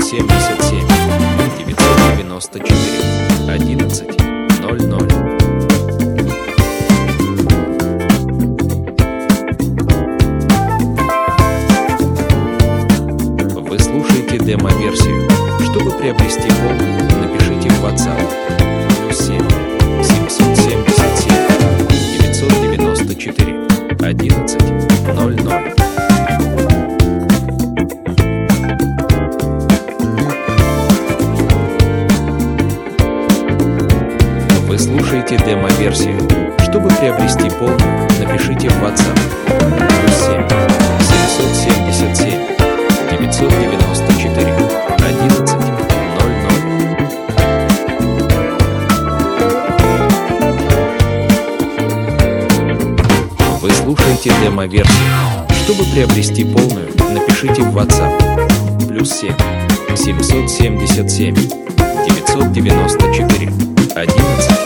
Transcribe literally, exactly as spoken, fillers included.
семьдесят семь девятьсот девяносто четыре одиннадцать ноль ноль. Вы слушаете демо-версию. Чтобы приобрести полную, напишите в WhatsApp плюс семь семьсот семьдесят семь девятьсот девяносто четыре одиннадцать ноль ноль. Вы слушаете демо-версию. Чтобы приобрести полную, напишите в WhatsApp плюс семь семьсот семьдесят семь девятьсот девяносто четыре одиннадцать ноль ноль. Вы слушаете демо-версию. Чтобы приобрести полную, напишите в WhatsApp плюс семь семьсот семьдесят семь девятьсот девяносто четыре одиннадцать